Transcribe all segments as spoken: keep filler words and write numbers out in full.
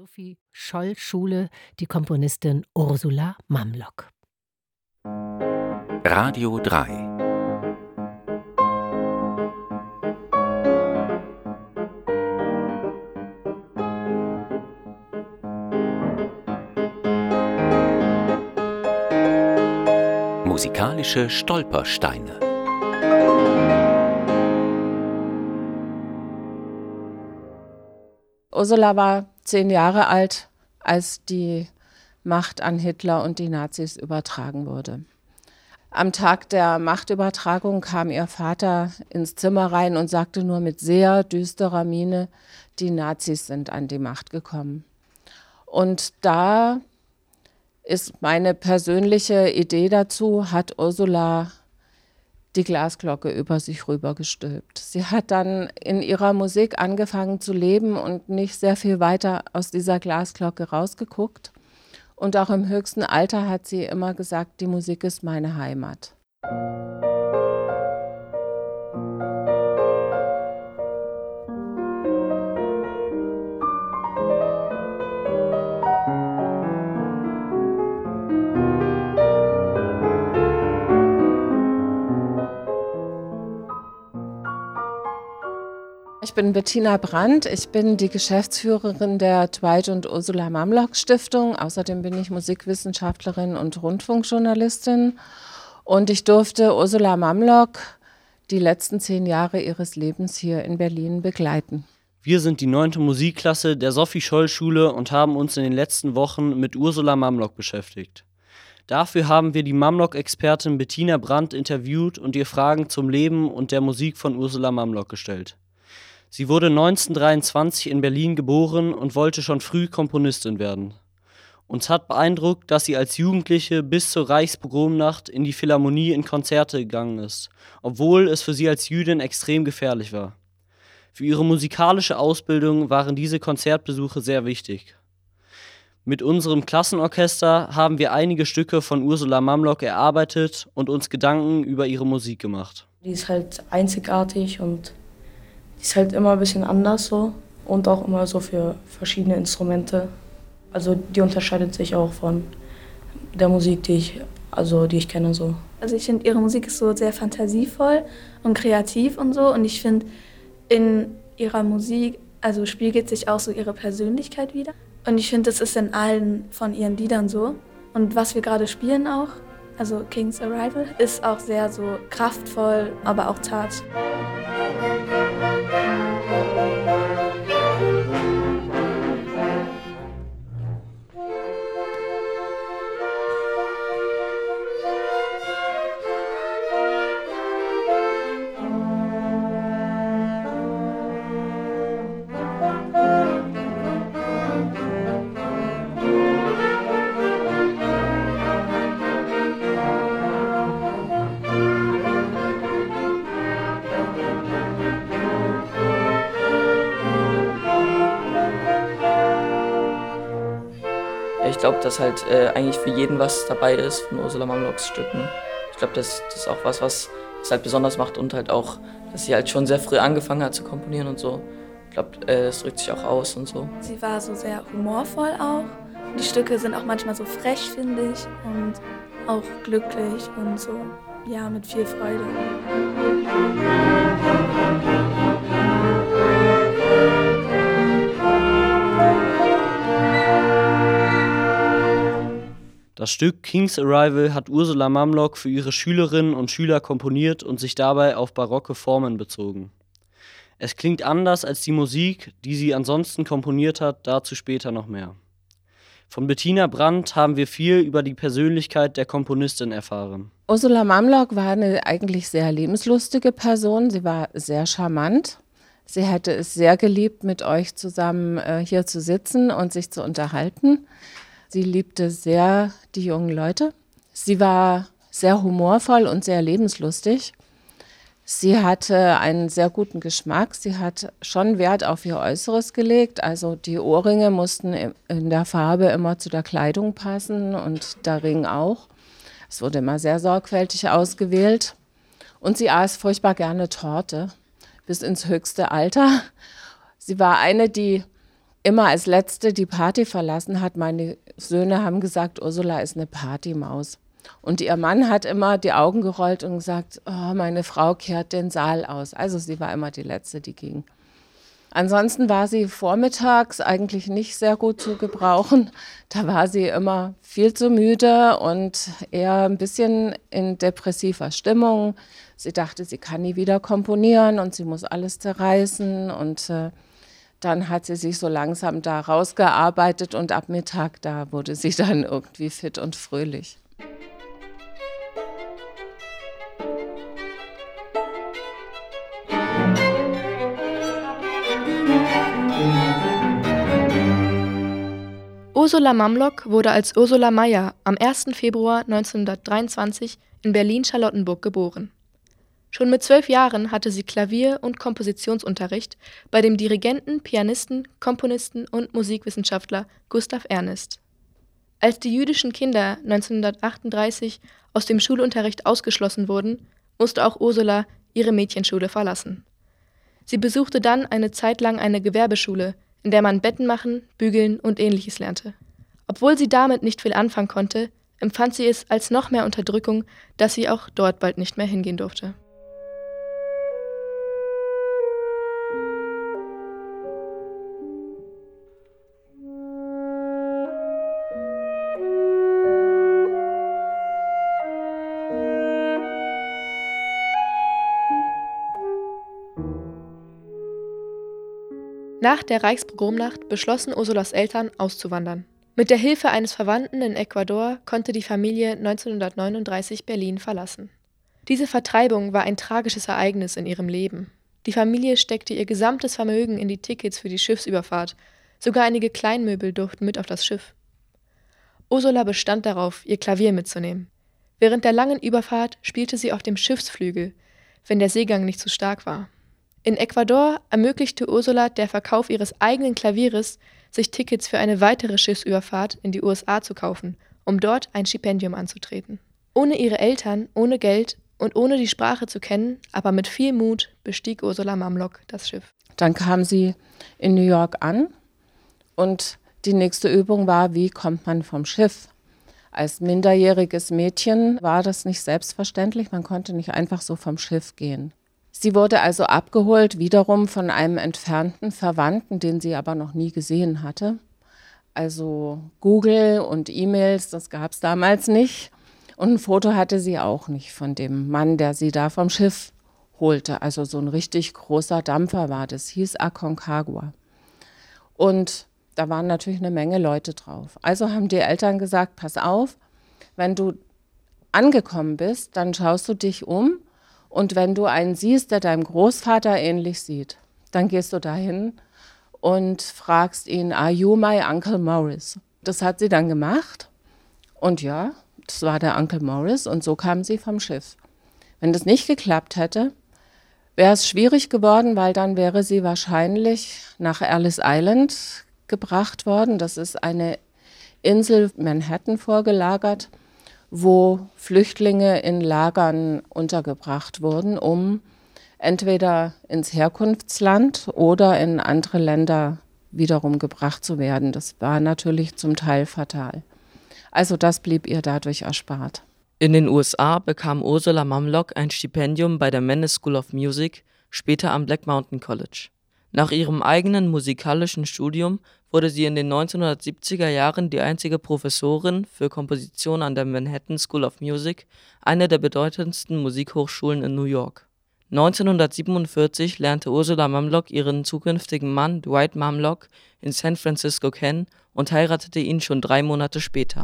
Sophie-Scholl-Schule die Komponistin Ursula Mamlock. Radio drei. Musikalische Stolpersteine. Ursula war zehn Jahre alt, als die Macht an Hitler und die Nazis übertragen wurde. Am Tag der Machtübertragung kam ihr Vater ins Zimmer rein und sagte nur mit sehr düsterer Miene, die Nazis sind an die Macht gekommen. Und da ist meine persönliche Idee dazu, hat Ursula die Glasglocke über sich rübergestülpt. Sie hat dann in ihrer Musik angefangen zu leben und nicht sehr viel weiter aus dieser Glasglocke rausgeguckt. Und auch im höchsten Alter hat sie immer gesagt, die Musik ist meine Heimat. Ich bin Bettina Brandt, ich bin die Geschäftsführerin der Dwight und Ursula Mamlock Stiftung. Außerdem bin ich Musikwissenschaftlerin und Rundfunkjournalistin. Und ich durfte Ursula Mamlock die letzten zehn Jahre ihres Lebens hier in Berlin begleiten. Wir sind die neunte Musikklasse der Sophie-Scholl-Schule und haben uns in den letzten Wochen mit Ursula Mamlock beschäftigt. Dafür haben wir die Mamlock-Expertin Bettina Brandt interviewt und ihr Fragen zum Leben und der Musik von Ursula Mamlock gestellt. Sie wurde neunzehnhundertdreiundzwanzig in Berlin geboren und wollte schon früh Komponistin werden. Uns hat beeindruckt, dass sie als Jugendliche bis zur Reichspogromnacht in die Philharmonie in Konzerte gegangen ist, obwohl es für sie als Jüdin extrem gefährlich war. Für ihre musikalische Ausbildung waren diese Konzertbesuche sehr wichtig. Mit unserem Klassenorchester haben wir einige Stücke von Ursula Mamlock erarbeitet und uns Gedanken über ihre Musik gemacht. Die ist halt einzigartig und die ist halt immer ein bisschen anders so und auch immer so für verschiedene Instrumente. Also die unterscheidet sich auch von der Musik, die ich, also die ich kenne so. Also ich finde, ihre Musik ist so sehr fantasievoll und kreativ und so. Und ich finde, in ihrer Musik, also spiegelt sich auch so ihre Persönlichkeit wider. Und ich finde, das ist in allen von ihren Liedern so. Und was wir gerade spielen auch, also King's Arrival, ist auch sehr so kraftvoll, aber auch zart. Ich glaube, dass halt äh, eigentlich für jeden was dabei ist von Ursula Mamlocks Stücken. Ich glaube, das, das ist auch was, was es halt besonders macht und halt auch, dass sie halt schon sehr früh angefangen hat zu komponieren und so. Ich glaube, äh, das drückt sich auch aus und so. Sie war so sehr humorvoll auch. Die Stücke sind auch manchmal so frech, finde ich, und auch glücklich und so, ja, mit viel Freude. Das Stück King's Arrival hat Ursula Mamlock für ihre Schülerinnen und Schüler komponiert und sich dabei auf barocke Formen bezogen. Es klingt anders als die Musik, die sie ansonsten komponiert hat, dazu später noch mehr. Von Bettina Brandt haben wir viel über die Persönlichkeit der Komponistin erfahren. Ursula Mamlock war eine eigentlich sehr lebenslustige Person. Sie war sehr charmant. Sie hätte es sehr geliebt, mit euch zusammen äh, hier zu sitzen und sich zu unterhalten. Sie liebte sehr die jungen Leute. Sie war sehr humorvoll und sehr lebenslustig. Sie hatte einen sehr guten Geschmack. Sie hat schon Wert auf ihr Äußeres gelegt. Also die Ohrringe mussten in der Farbe immer zu der Kleidung passen und der Ring auch. Es wurde immer sehr sorgfältig ausgewählt. Und sie aß furchtbar gerne Torte bis ins höchste Alter. Sie war eine, die immer als Letzte die Party verlassen hat. Meine Söhne haben gesagt, Ursula ist eine Partymaus. Und ihr Mann hat immer die Augen gerollt und gesagt, oh, meine Frau kehrt den Saal aus. Also sie war immer die Letzte, die ging. Ansonsten war sie vormittags eigentlich nicht sehr gut zu gebrauchen. Da war sie immer viel zu müde und eher ein bisschen in depressiver Stimmung. Sie dachte, sie kann nie wieder komponieren und sie muss alles zerreißen. Und äh, dann hat sie sich so langsam da rausgearbeitet und ab Mittag, da wurde sie dann irgendwie fit und fröhlich. Ursula Mamlock wurde als Ursula Mayer am ersten Februar neunzehnhundertdreiundzwanzig in Berlin-Charlottenburg geboren. Schon mit zwölf Jahren hatte sie Klavier- und Kompositionsunterricht bei dem Dirigenten, Pianisten, Komponisten und Musikwissenschaftler Gustav Ernest. Als die jüdischen Kinder neunzehnhundertachtunddreißig aus dem Schulunterricht ausgeschlossen wurden, musste auch Ursula ihre Mädchenschule verlassen. Sie besuchte dann eine Zeit lang eine Gewerbeschule, in der man Betten machen, bügeln und Ähnliches lernte. Obwohl sie damit nicht viel anfangen konnte, empfand sie es als noch mehr Unterdrückung, dass sie auch dort bald nicht mehr hingehen durfte. Nach der Reichspogromnacht beschlossen Ursulas Eltern, auszuwandern. Mit der Hilfe eines Verwandten in Ecuador konnte die Familie neunzehnhundertneununddreißig Berlin verlassen. Diese Vertreibung war ein tragisches Ereignis in ihrem Leben. Die Familie steckte ihr gesamtes Vermögen in die Tickets für die Schiffsüberfahrt. Sogar einige Kleinmöbel durften mit auf das Schiff. Ursula bestand darauf, ihr Klavier mitzunehmen. Während der langen Überfahrt spielte sie auf dem Schiffsflügel, wenn der Seegang nicht zu stark war. In Ecuador ermöglichte Ursula der Verkauf ihres eigenen Klavieres, sich Tickets für eine weitere Schiffsüberfahrt in die U S A zu kaufen, um dort ein Stipendium anzutreten. Ohne ihre Eltern, ohne Geld und ohne die Sprache zu kennen, aber mit viel Mut bestieg Ursula Mamlock das Schiff. Dann kam sie in New York an und die nächste Übung war, wie kommt man vom Schiff? Als minderjähriges Mädchen war das nicht selbstverständlich, man konnte nicht einfach so vom Schiff gehen. Sie wurde also abgeholt, wiederum von einem entfernten Verwandten, den sie aber noch nie gesehen hatte. Also Google und E-Mails, das gab es damals nicht. Und ein Foto hatte sie auch nicht von dem Mann, der sie da vom Schiff holte. Also so ein richtig großer Dampfer war das, hieß Aconcagua. Und da waren natürlich eine Menge Leute drauf. Also haben die Eltern gesagt, pass auf, wenn du angekommen bist, dann schaust du dich um. Und wenn du einen siehst, der deinem Großvater ähnlich sieht, dann gehst du dahin und fragst ihn, are you my Uncle Morris? Das hat sie dann gemacht. Und ja, das war der Uncle Morris und so kam sie vom Schiff. Wenn das nicht geklappt hätte, wäre es schwierig geworden, weil dann wäre sie wahrscheinlich nach Ellis Island gebracht worden. Das ist eine Insel Manhattan vorgelagert, wo Flüchtlinge in Lagern untergebracht wurden, um entweder ins Herkunftsland oder in andere Länder wiederum gebracht zu werden. Das war natürlich zum Teil fatal. Also das blieb ihr dadurch erspart. In den U S A bekam Ursula Mamlock ein Stipendium bei der Mannes School of Music, später am Black Mountain College. Nach ihrem eigenen musikalischen Studium wurde sie in den neunzehnhundertsiebziger Jahren die einzige Professorin für Komposition an der Manhattan School of Music, einer der bedeutendsten Musikhochschulen in New York. neunzehnhundertsiebenundvierzig lernte Ursula Mamlock ihren zukünftigen Mann Dwight Mamlock in San Francisco kennen und heiratete ihn schon drei Monate später.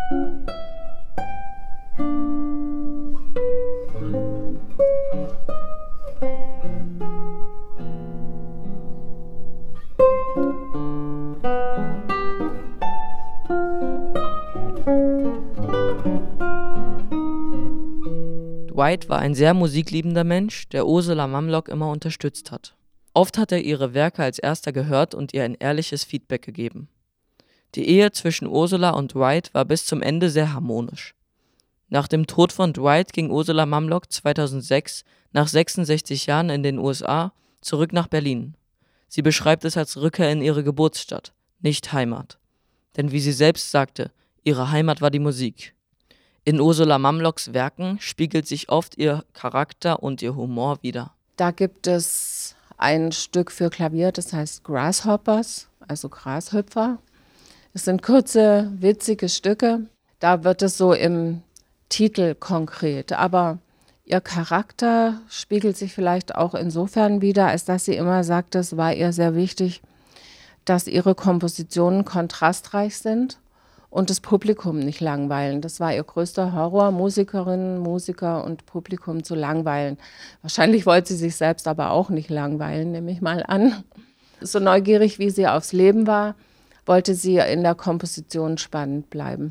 Dwight war ein sehr musikliebender Mensch, der Ursula Mamlock immer unterstützt hat. Oft hat er ihre Werke als erster gehört und ihr ein ehrliches Feedback gegeben. Die Ehe zwischen Ursula und Dwight war bis zum Ende sehr harmonisch. Nach dem Tod von Dwight ging Ursula Mamlock zweitausendsechs nach sechsundsechzig Jahren in den U S A zurück nach Berlin. Sie beschreibt es als Rückkehr in ihre Geburtsstadt, nicht Heimat. Denn wie sie selbst sagte, ihre Heimat war die Musik. In Ursula Mamlocks Werken spiegelt sich oft ihr Charakter und ihr Humor wider. Da gibt es ein Stück für Klavier, das heißt Grasshoppers, also Grashüpfer. Es sind kurze, witzige Stücke. Da wird es so im Titel konkret. Aber ihr Charakter spiegelt sich vielleicht auch insofern wider, als dass sie immer sagt, es war ihr sehr wichtig, dass ihre Kompositionen kontrastreich sind und das Publikum nicht langweilen. Das war ihr größter Horror, Musikerinnen, Musiker und Publikum zu langweilen. Wahrscheinlich wollte sie sich selbst aber auch nicht langweilen, nehme ich mal an. So neugierig, wie sie aufs Leben war, wollte sie in der Komposition spannend bleiben.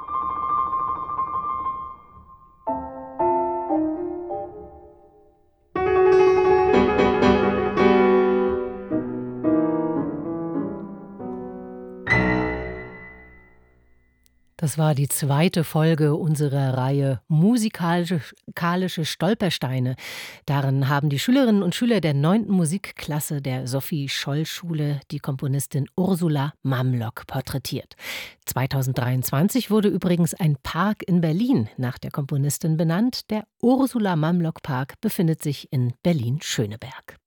Das war die zweite Folge unserer Reihe Musikalische Stolpersteine. Darin haben die Schülerinnen und Schüler der neunten Musikklasse der Sophie-Scholl-Schule die Komponistin Ursula Mamlock porträtiert. zweitausenddreiundzwanzig wurde übrigens ein Park in Berlin nach der Komponistin benannt. Der Ursula Mamlock Park befindet sich in Berlin-Schöneberg.